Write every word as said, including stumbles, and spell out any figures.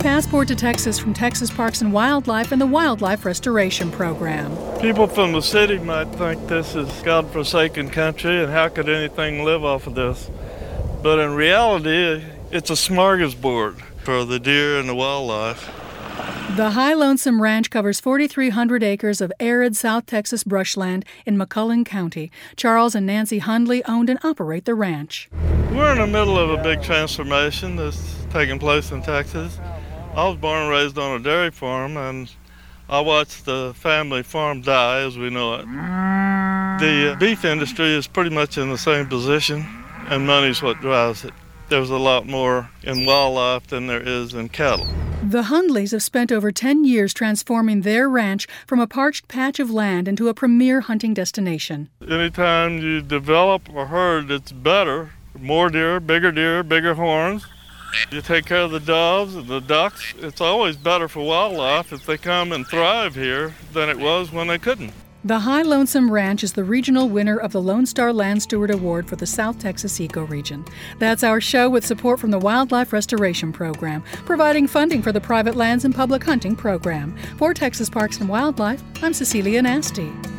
Passport to Texas from Texas Parks and Wildlife and the Wildlife Restoration Program. People from the city might think this is God-forsaken country and how could anything live off of this? But in reality, it's a smorgasbord for the deer and the wildlife. The High Lonesome Ranch covers forty-three hundred acres of arid South Texas brushland in McClellan County. Charles and Nancy Hundley owned and operate the ranch. We're in the middle of a big transformation that's taking place in Texas. I was born and raised on a dairy farm, and I watched the family farm die as we know it. The beef industry is pretty much in the same position, and money's what drives it. There's a lot more in wildlife than there is in cattle. The Hundleys have spent over ten years transforming their ranch from a parched patch of land into a premier hunting destination. Anytime you develop a herd, it's better. More deer, bigger deer, bigger horns. You take care of the doves and the ducks. It's always better for wildlife if they come and thrive here than it was when they couldn't. The High Lonesome Ranch is the regional winner of the Lone Star Land Steward Award for the South Texas ecoregion. That's our show with support from the Wildlife Restoration Program, providing funding for the private lands and public hunting program. For Texas Parks and Wildlife, I'm Cecilia Nasty.